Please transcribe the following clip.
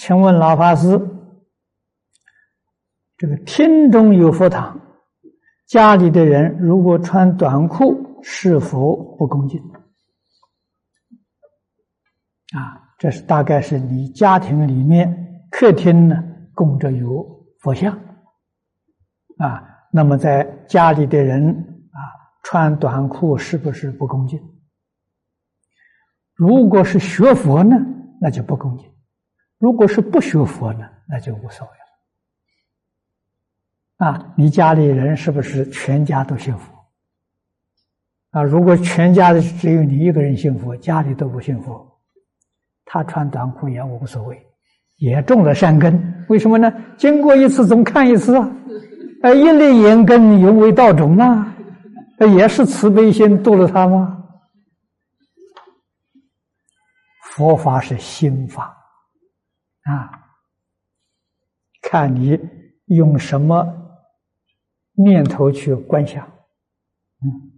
请问老法师，这个厅中有佛堂，家里的人如果穿短裤，是否不恭敬？这是大概是你家庭里面客厅呢供着有佛像那么在家里的人穿短裤是不是不恭敬？如果是学佛呢，那就不恭敬；如果是不学佛呢，那就无所谓了。你家里人是不是全家都信佛？如果全家的只有你一个人信佛，家里都不信佛，他穿短裤也无所谓，也种了善根。为什么呢？经过一次总看一次一粒眼根犹未道种也是慈悲心度了他吗？佛法是心法看你用什么念头去观想